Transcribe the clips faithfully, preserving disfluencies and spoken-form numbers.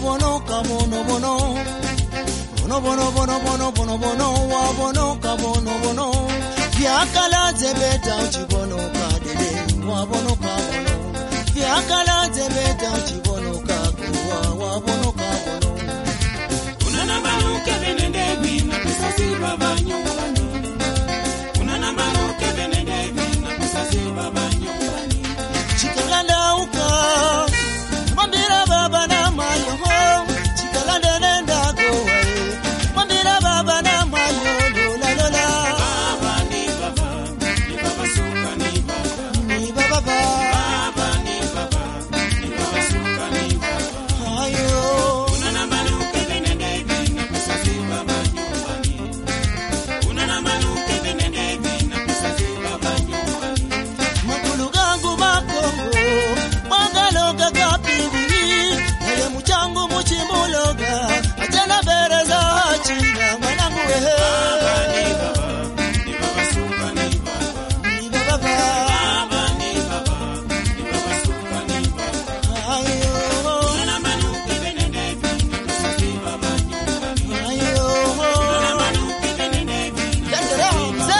wabonoka bono bono bono bono bono bono bono bono wabonoka bono bono vyakala zebeta uchibonoka dede wabonoka bono vyakala zebeta uchibonoka kuwa wabonoka bono unana manuke benende bina kusasi baba nyumbani unana manuke benende bina kusasi baba nyumbani chikalanda uka mambira baba na mayo chikalanda nenda go mambira baba na mayo lola lola baba ni baba ni baba suka ni baba ni baba baba ni baba ni baba suka ni baba ayo unana manuke benende bina kusasi baba nyumbani unana manuke benende bina kusasi baba nyumbani makulu gangu makongo magaloga kapindi yeye muchangu muchimuloga achana bereza china mwanangu wewe baba ni baba ni baba suka ni baba ni baba baba ni baba ni baba suka ni baba ayo unana manuke benende bina kusasi baba nyumbani ayo unana manuke benende bina kusasi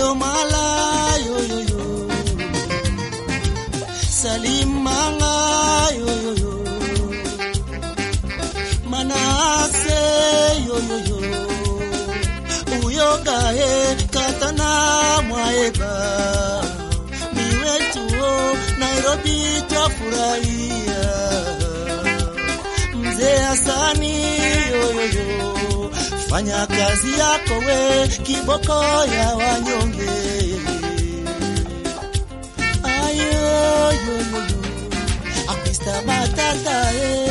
Salim Manga Mwaeba ni wetu Nairobi twafurahia. Mzee Hasani yoyoyo, fanya kazi yako we, kiboko ya wanyonge. Ayo yoyoyo, akwista matata e